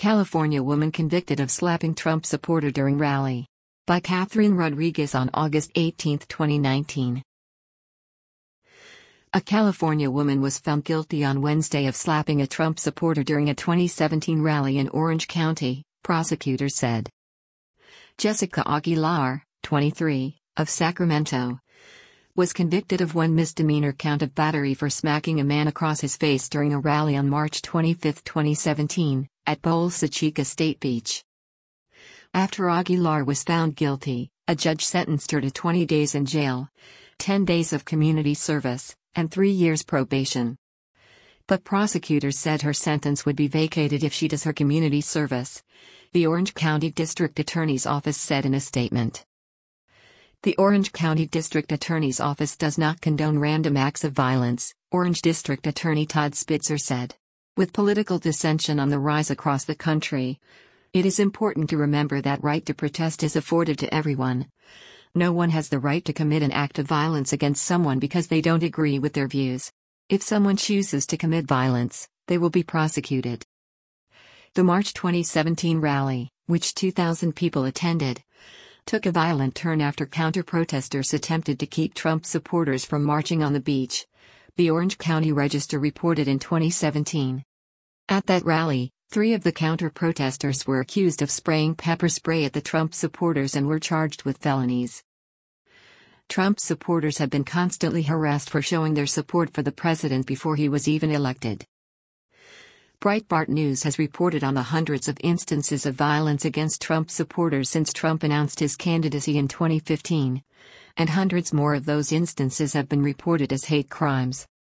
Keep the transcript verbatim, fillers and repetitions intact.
California woman convicted of slapping Trump supporter during rally. By Catherine Rodriguez on August eighteenth, twenty nineteen. A California woman was found guilty on Wednesday of slapping a Trump supporter during a twenty seventeen rally in Orange County, prosecutors said. Jessica Aguilar, twenty-three, of Sacramento, was convicted of one misdemeanor count of battery for smacking a man across his face during a rally on March twenty-fifth, twenty seventeen, at Bolsa Chica State Beach. After Aguilar was found guilty, a judge sentenced her to twenty days in jail, ten days of community service, and three years probation. But prosecutors said her sentence would be vacated if she does her community service, the Orange County District Attorney's Office said in a statement. The Orange County District Attorney's Office does not condone random acts of violence, Orange District Attorney Todd Spitzer said. With political dissension on the rise across the country, it is important to remember that right to protest is afforded to everyone. No one has the right to commit an act of violence against someone because they don't agree with their views. If someone chooses to commit violence, they will be prosecuted. The March twenty seventeen rally, which two thousand people attended, took a violent turn after counter-protesters attempted to keep Trump supporters from marching on the beach, the Orange County Register reported in twenty seventeen. At that rally, three of the counter-protesters were accused of spraying pepper spray at the Trump supporters and were charged with felonies. Trump supporters have been constantly harassed for showing their support for the president before he was even elected. Breitbart News has reported on the hundreds of instances of violence against Trump supporters since Trump announced his candidacy in twenty fifteen, and hundreds more of those instances have been reported as hate crimes.